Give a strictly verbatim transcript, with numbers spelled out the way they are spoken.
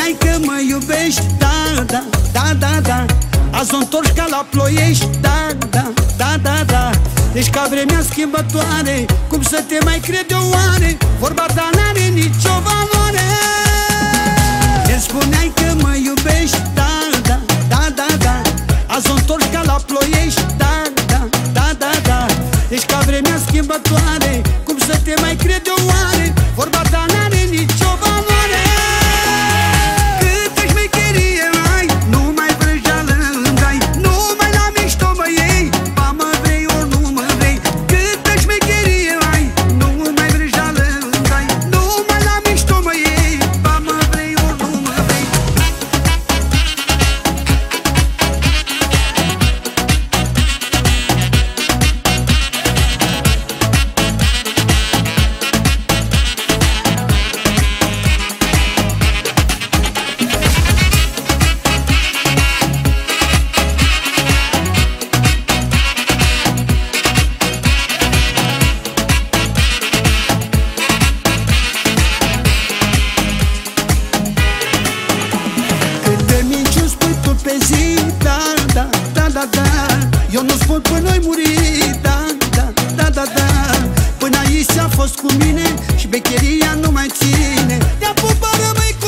spuneai că mă iubești, da, da, da, da, da. Azi o întorci ca la Ploiești, da, da, da, da, da. Deci ca vremea schimbătoare, cum să te mai cred eu oare? Vorba ta n-are nicio valoare. Îmi spuneai că mă iubești, da, da, da, da, da. Azi o întorci ca la Ploiești, da, da, da, da, da. Deci ca vremea schimbătoare, cum să te mai cred eu oare? Vorba ta n-are nicio valoare. Câtă șmecherie ai, nu mai vrăjeală îmi dai, nu mai la mișto mă iei, ba mă vrei ori nu mă vrei. Câtă șmecherie ai, nu mai vrăjeală îmi dai, nu mai la mișto mă iei, ba mă vrei ori nu mă vrei. Eu nu spun până-i muri, da, da, da, da, da. Până aici a fost cu mine și becheria nu mai ține. Te-a pupat, rămâi